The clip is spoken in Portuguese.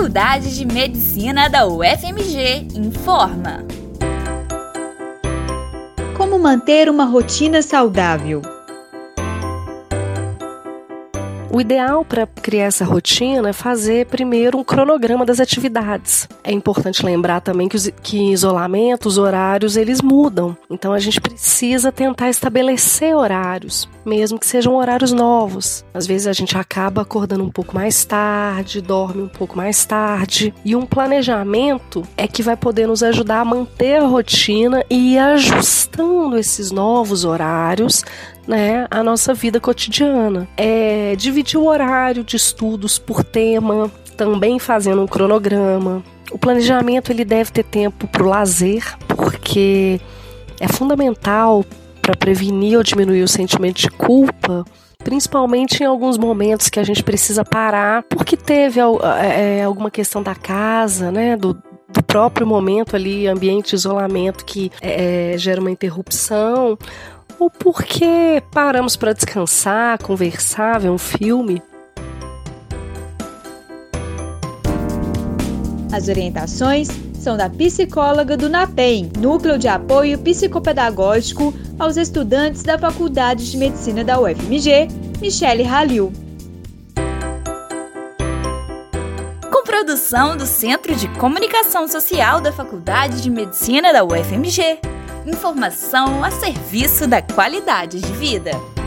Faculdade de Medicina da UFMG informa. Como manter uma rotina saudável? O ideal para criar essa rotina é fazer primeiro um cronograma das atividades. É importante lembrar também que em isolamento os horários eles mudam. Então a gente precisa tentar estabelecer horários, mesmo que sejam horários novos. Às vezes a gente acaba acordando um pouco mais tarde, dorme um pouco mais tarde. E um planejamento é que vai poder nos ajudar a manter a rotina e ir ajustando esses novos horários, né, a nossa vida cotidiana. Dividir o horário de estudos por tema, também fazendo um cronograma. O planejamento ele deve ter tempo para o lazer, porque é fundamental para prevenir ou diminuir o sentimento de culpa, principalmente em alguns momentos que a gente precisa parar, porque teve alguma questão da casa, né, do próprio momento ali, ambiente de isolamento que gera uma interrupção, ou porque paramos para descansar, conversar, ver um filme. As orientações são da psicóloga do NAPEM, Núcleo de Apoio Psicopedagógico aos Estudantes da Faculdade de Medicina da UFMG, Michele Halil. Com produção do Centro de Comunicação Social da Faculdade de Medicina da UFMG. Informação a serviço da qualidade de vida.